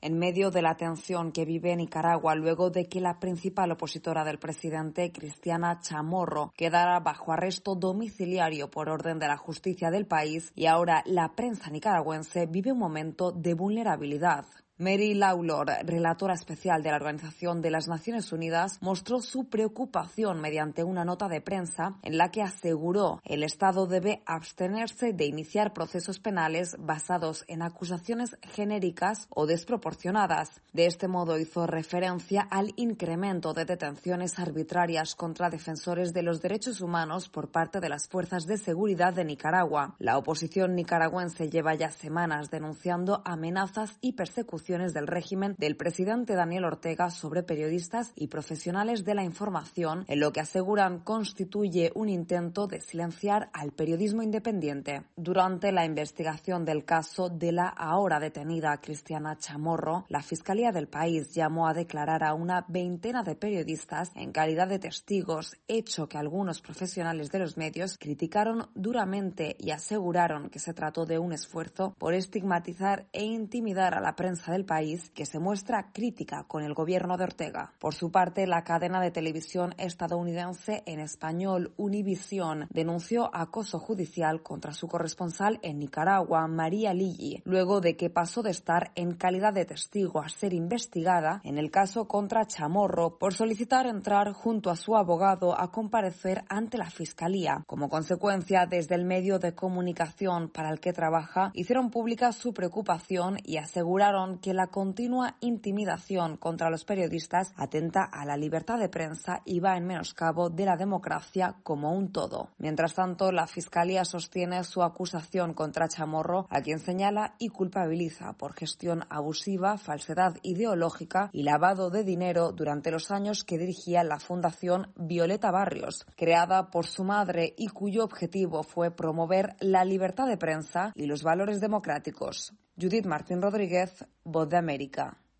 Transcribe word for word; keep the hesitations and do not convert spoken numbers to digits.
En medio de la tensión que vive Nicaragua luego de que la principal opositora del presidente, Cristiana Chamorro, quedara bajo arresto domiciliario por orden de la justicia del país, y ahora la prensa nicaragüense vive un momento de vulnerabilidad. Mary Lawlor, relatora especial de la Organización de las Naciones Unidas, mostró su preocupación mediante una nota de prensa en la que aseguró el Estado debe abstenerse de iniciar procesos penales basados en acusaciones genéricas o desproporcionadas. De este modo hizo referencia al incremento de detenciones arbitrarias contra defensores de los derechos humanos por parte de las fuerzas de seguridad de Nicaragua. La oposición nicaragüense lleva ya semanas denunciando amenazas y persecuciones del régimen del presidente Daniel Ortega sobre periodistas y profesionales de la información, en lo que aseguran constituye un intento de silenciar al periodismo independiente. Durante la investigación del caso de la ahora detenida Cristiana Chamorro, la Fiscalía del país llamó a declarar a una veintena de periodistas en calidad de testigos, hecho que algunos profesionales de los medios criticaron duramente y aseguraron que se trató de un esfuerzo por estigmatizar e intimidar a la prensa del país, que se muestra crítica con el gobierno de Ortega. Por su parte, la cadena de televisión estadounidense en español Univisión denunció acoso judicial contra su corresponsal en Nicaragua, María Lilly, luego de que pasó de estar en calidad de testigo a ser investigada en el caso contra Chamorro por solicitar entrar junto a su abogado a comparecer ante la Fiscalía. Como consecuencia, desde el medio de comunicación para el que trabaja, hicieron pública su preocupación y aseguraron que la continua intimidación contra los periodistas atenta a la libertad de prensa y va en menoscabo de la democracia como un todo. Mientras tanto, la Fiscalía sostiene su acusación contra Chamorro, a quien señala y culpabiliza por gestión abusiva, falsedad ideológica y lavado de dinero durante los años que dirigía la Fundación Violeta Barrios, creada por su madre y cuyo objetivo fue promover la libertad de prensa y los valores democráticos. Judith Martín Rodríguez, Voz de América.